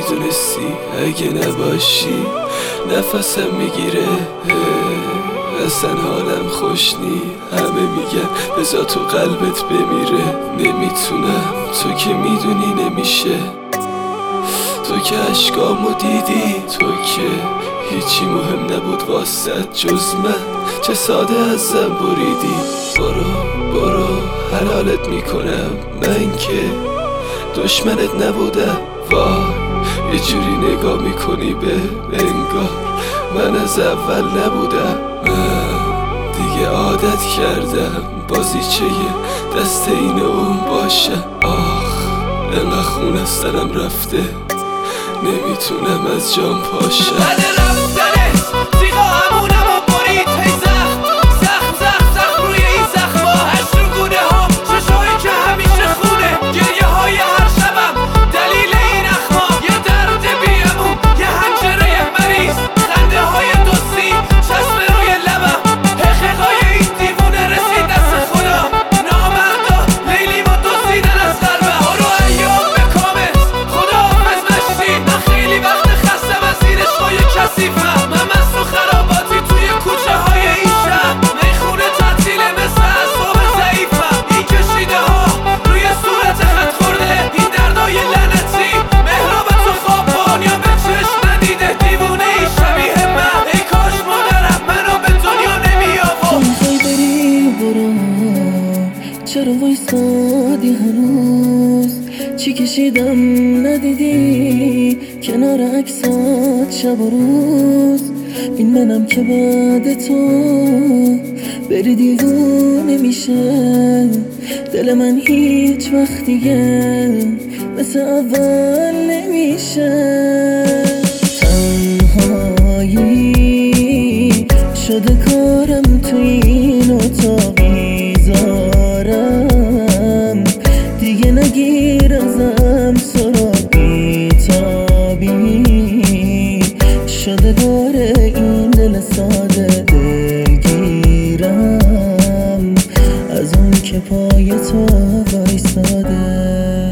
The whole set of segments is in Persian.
میدونستی اگه نباشی نفسم میگیره، اصلا حالم خوش نی. همه میگن بذار تو قلبت بمیره، نمیتونم، تو که میدونی نمیشه. تو که عشقامو دیدی، تو که هیچی مهم نبود واسد جز من، چه ساده ازم بریدی. برو حلالت میکنم، من که دشمنت نبودم. وای یه جوری نگاه میکنی به انگار من از اول نبودم. من دیگه عادت کردم بازیچه دست این اون باشم. آخ انقدر خون از سرم رفته نمیتونم از جام پاشم. بعد رفتنت تیغا همونم و برید، هی زخم روی این زخما، هشت رو گونه ها، چشایی که همیشه خونه، گریه های هر شبم دلیل این اخما، یه درد بیمون، یه حنجره مریض، خنده های دوستی چسب روی لبم، حقیقای این دیوونه رسید دست خدا، نامردا لیلیم و دوستیدن از قلبم. برو ایام به کامت، خدا حافظ مشتی، من خیلی وقت خستم از این عشقای کثیفم. من مست و خراباتی توی کوچه های این شهر، میخونه تعطیله مثل اعصاب ضعیفم. این کشیده ها روی صورت خط خورده، این دردای لعنتی مهراب تو خوابان یا به چشم ندیده، دیوونه ای شبیه من. ای کاش مادرم منو به دنیا نمی آورد. تو میخوای بری برو، چرا وایسادی هنوز؟ چی کشیدم ندیدی کنار عکسات شب و روز؟ این منم که بعد تو بری دیوونه میشه، دل من هیچ وقت دیگه مثل اول نمیشه. تنهایی شده کارم تو این اتاق میذارم، دیگه نگیر ازم سراغی تابی، شده بار این دل ساده دلگیرم از اون که پای تو وایساده.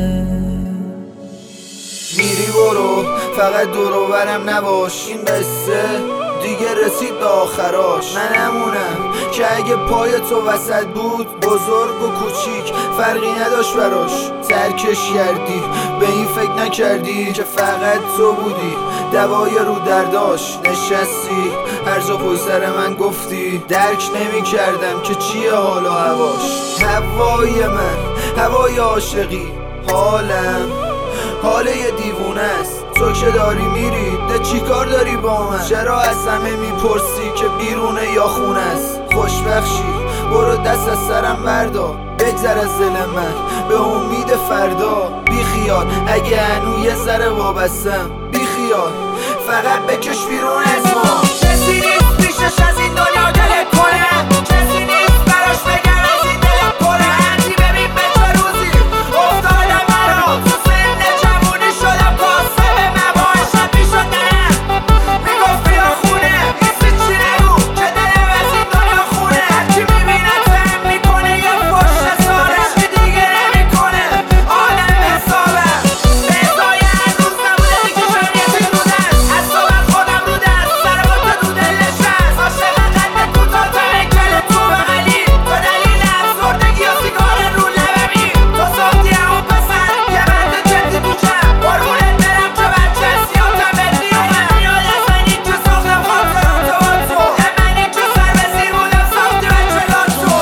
میری برو فقط دور و برم نباش، این قصه دیگه رسید به آخراش. من نمونم که اگه پای تو وسط بود، بزرگ و کوچیک فرقی نداشت براش. ترکش کردی به این فکر نکردی که فقط تو بودی دوای رو درداش. نشستی هر جا پشت سر من گفتی، درک نمی کردم که چیه حال و هواش. هوای من هوای عاشقی، حالم حال یه دیوونه است. تو که داری میری ده چی کار داری با من؟ چرا از همه میپرسی که بیرونه یا خونه است؟ خوشبخشی برو دست از سرم بردار، بگذر از دل من به امید فردا. بی خیال اگه هنو یه ذره وابستم، بی خیال فقط بکش بیرون از ما. کسی نیست پیشش از این دنیا دلت کنه، کسی نیست براش بگر از این دلت کنه. هرچی ببین به چه روزی افتادم مرا، تو سن جوونی شدم کاسه به مباش. شب میشد ننم میگفت بیا خونه، ایسی چی نگو که دلم از این دنیا خونه. هرچی میبینه فهم میکنه یه پشت ساره، هرچی دیگه نمیکنه آدم حسابم. به ازای هر روز نبوده دیگه شریعتی رو دست، از تو من خودم رو دست، سر با تو دو دل نشست. عاشق قد کوتاه تا هیکل تو بغلی، تو دلیل افسردگی و سیگار رو لبمی. تو ساختی همون پسر یه بند جدی تو چم، قربونت برم که بچه سیاتم بهت میومد. میاد از منی که ساختم خاطرات و تو، منی که سر به زیر بودم ساختی بچه لاتو.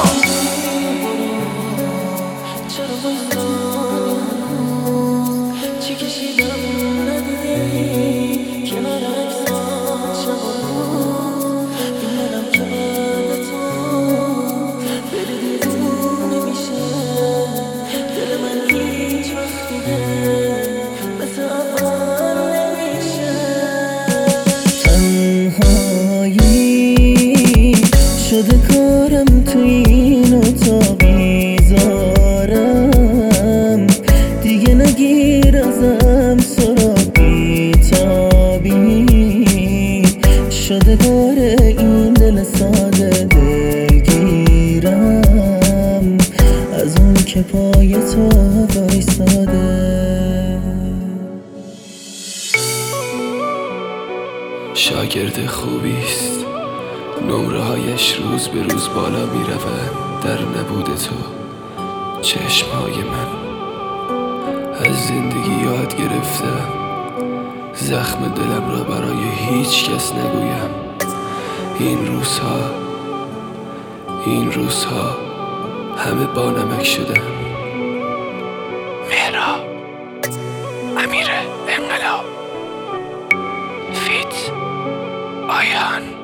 چرا وایسادی هنوز؟ چی کشیدم ندیدی کنار عکسات شب و روز؟ این منم که بعد تو بری دیوونه میشه، دل من هیچ وقت دیگه مثل اول نمیشه. تنهایی شده کارم تو این اتاق میذارم، دیگه نگیر ازم سراغی تابی، شده بار این دل ساده دلگیرم از اون که پای تو وایساده. شاگرد خوبیست، نمره هایش روز به روز بالا می روند. در نبود تو چشمهای من از زندگی یاد گرفتم، زخم دلم را برای هیچ کس نگویم. این روزها همه با نمک شدن. مهرا امیر انقلاب فیت آیان